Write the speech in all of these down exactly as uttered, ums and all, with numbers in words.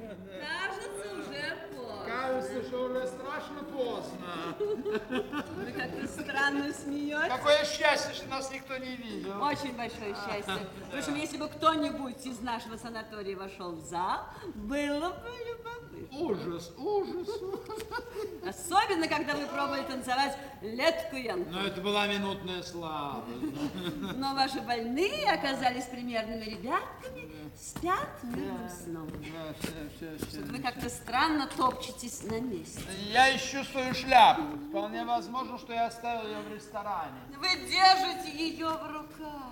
Кажется, уже поздно. Кажется, что уже страшно поздно. Вы как-то странно смеетесь. Какое счастье, что нас никто не видел. Очень большое счастье. Потому что если бы кто-нибудь из нашего санатория вошел в зал, было бы любопытно. Ужас, ужас. Особенно, когда вы пробовали танцевать летку янку. Но это была минутная слабость. Но ваши больные оказались примерными ребятками, спят мирным сном. Да, все, все, все. Что-то вы как-то странно топчетесь на месте. Я ищу свою шляпу. Вполне возможно, что я оставил ее в ресторане. Вы держите ее в руках.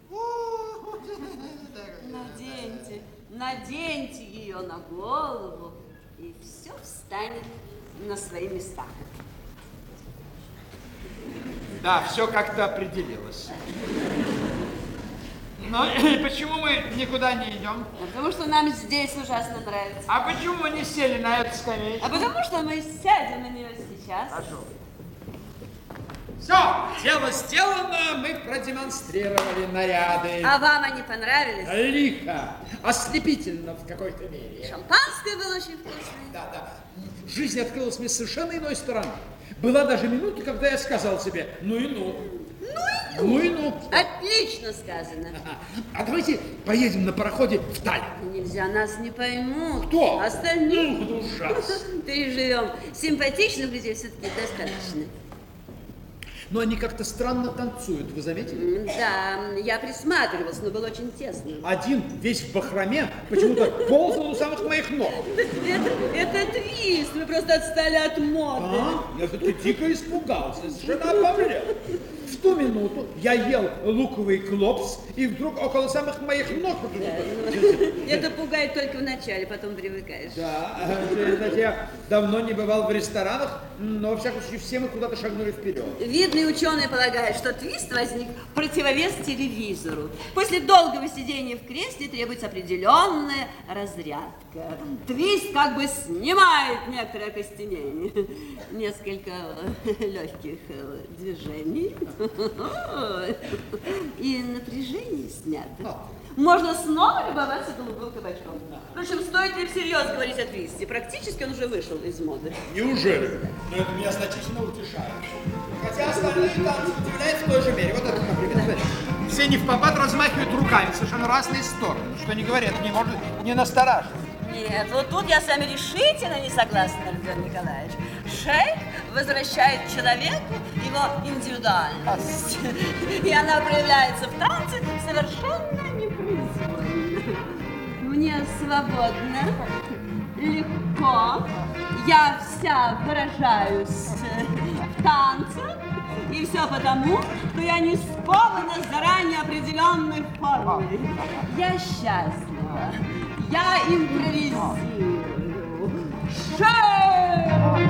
Наденьте, наденьте ее на голову, и все встанет на свои места. Да, все как-то определилось. Но почему мы никуда не идем? Потому что нам здесь ужасно нравится. А почему мы не сели на эту скамеечку? А потому что мы сядем на нее сейчас. Хорошо. Все, дело сделано, мы продемонстрировали наряды. А вам они понравились? Лихо, ослепительно в какой-то мере. Шампанское было очень вкусное. Да, да. Жизнь открылась мне с совершенно иной стороны. Была даже минута, когда я сказал себе, ну и ну. Ну и ну. Ну и ну. Отлично сказано. А давайте поедем на пароходе в Таллин. Нельзя, нас не поймут. Кто? Остальные. Ну, ужасно. Переживем. Симпатичных людей все-таки достаточно. Но они как-то странно танцуют, вы заметили? Да, я присматривалась, но было очень тесно. Один весь в бахроме почему-то ползал у самых моих ног. Это, это твист, вы просто отстали от моды. А? Я все-таки дико испугался, совершенно обомлел. В ту минуту я ел луковый клопс, и вдруг около самых моих ног... Да, ну, это пугает только в начале, потом привыкаешь. Да, знаете, я давно не бывал в ресторанах, но, во всяком случае, все мы куда-то шагнули вперед. Видные ученые полагают, что твист возник в противовес телевизору. После долгого сидения в кресле требуется определенная разрядка. Твист как бы снимает некоторое окостенение. Несколько легких движений. И напряжение снято. Можно снова любоваться голубым кабачком. Впрочем, стоит ли всерьез говорить о твисте? Практически он уже вышел из моды. Неужели? Но это меня значительно утешает. Хотя остальные танцы удивляют в той же мере. Вот это, например, все не впопад размахивают руками в совершенно разные стороны. Что не говорят, не может не настораживать. Нет, вот тут я с вами решительно не согласна, Родион Николаевич. Шейк возвращает человеку его индивидуальность. И она проявляется в танце совершенно непроизвольно. Мне свободно, легко. Я вся выражаюсь в танце. И все потому, что я не скована заранее определенной формой. Я счастлива. Я импровизирую. Шея!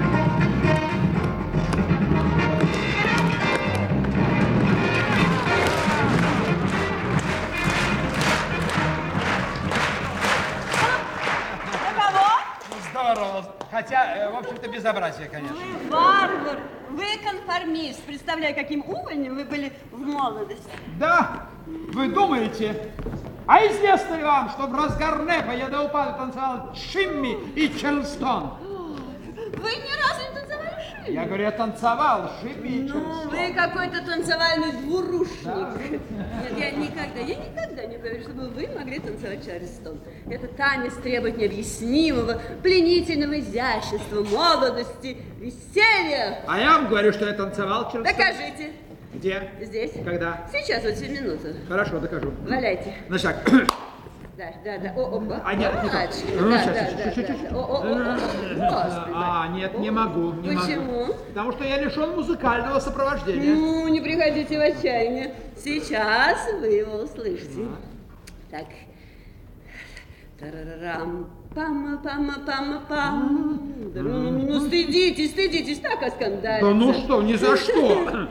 Здорово. Хотя, в общем-то, безобразие, конечно. Вы варвар, вы конформист. Представляю, каким увольнем вы были в молодости. Да, вы думаете? А известно ли вам, что в разгар рэпа я до упаду танцевал Шимми и Чарльстон? Вы ни разу не танцевали Шимми? Я говорю, я танцевал Шимми и Чарльстон. Ну, вы какой-то танцевальный двурушник. Да. Нет, я никогда, я никогда не поверю, чтобы вы могли танцевать Чарльстон. Это танец требует необъяснимого, пленительного изящества, молодости, веселья. А я вам говорю, что я танцевал Чарльстон. Докажите. Где? Здесь. Когда? Сейчас, вот всю минуту. Хорошо, докажу. Валяйте. Значит так. Да, да, да. О, опа. А нет, не так. Мальчик. Ну, Да, сейчас, да, чуть, да, чуть, да, чуть. да. О, о, о, о. Господи. А, нет, не могу, не Почему? могу. Потому что я лишен музыкального сопровождения. Ну, не приходите в отчаяние. Сейчас вы его услышите. Так. Тарарам. Пама-пама-пама-пам. Ну, стыдитесь, стыдитесь, так оскандалиться. Да ну что, ни за что.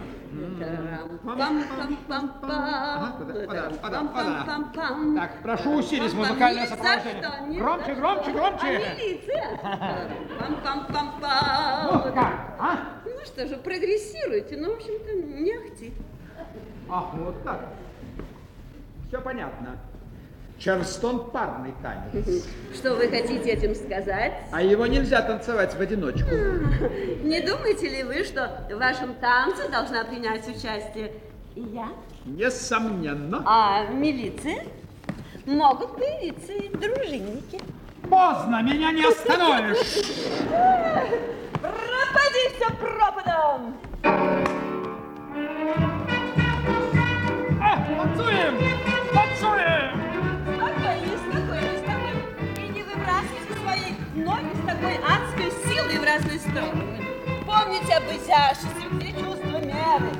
Пам-пам-пам-пам. Так, прошу усилить музыкальное сопровождение. Громче, громче, громче. А милиция? Пам-пам-пам-пам. Ну как, а? Ну что же, прогрессируйте, ну, в общем-то, не ахти. Ах, вот так. Все понятно. Чарльстон парный танец. Что вы хотите этим сказать? А его нельзя танцевать в одиночку. Не думаете ли вы, что в вашем танце должна принять участие и я? Несомненно. А милиция? Могут появиться и дружинники. Поздно, меня не остановишь. Пропади все пропадом! А, танцуем! Танцуем! Спокойнее, спокойнее, спокойнее. И не выбрасывайте свои ноги с такой адской силой в разные стороны. Помните об изяществе, где чувство меры.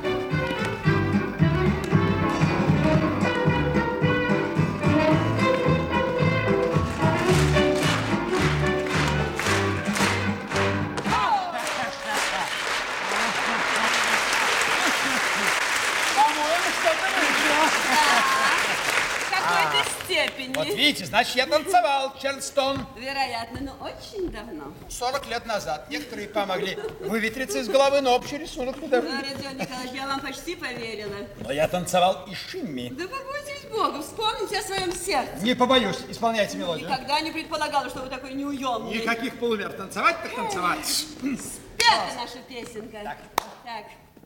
Степени. Вот видите, значит, я танцевал, Чарльстон. Вероятно, но очень давно. сорок лет назад. Некоторые помогли выветриться из головы, но общий рисунок не дали. Ну, Родион Николаевич, я вам почти поверила. Но я танцевал и Шимми. Да побойтесь Бога, вспомните о своем сердце. Не побоюсь, исполняйте мелодию. Никогда не предполагала, что вы такой неуемный. Никаких полумер. Танцевать, так танцевать. Спета наша песенка. Так. Так.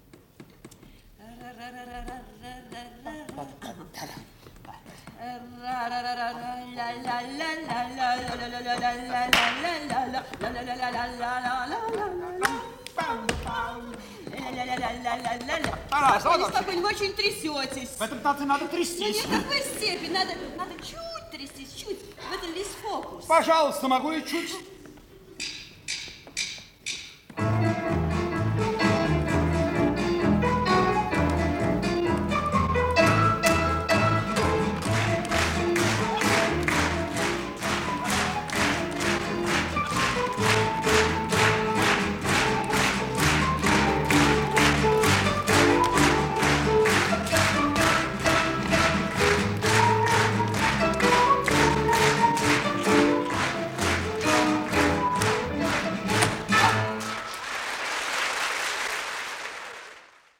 Пора, Вы спокойно, очень трясетесь. В этом танце надо Ну, трястись. не в такой степени, надо, надо чуть трястись, чуть. В этом весь фокус. Пожалуйста, могу и чуть.